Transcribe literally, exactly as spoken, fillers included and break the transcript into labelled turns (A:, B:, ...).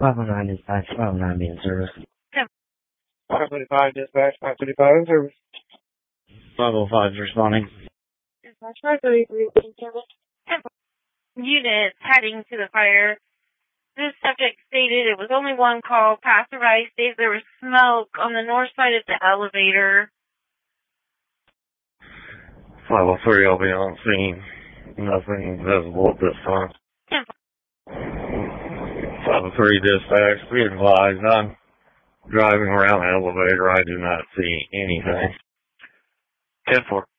A: five oh nine dispatch, five oh nine being service.
B: five thirty-five dispatch, five thirty-five in service.
A: five oh five is responding.
B: Dispatch five thirty-three in service.
C: Units heading to the fire. This subject stated it was only one call. Passerby stated there was smoke on the north side of the elevator.
D: five oh three, I'll be on scene. Nothing visible at this time. five oh three dispatch, be advised, I'm driving around the elevator. I do not see anything.
B: ten four.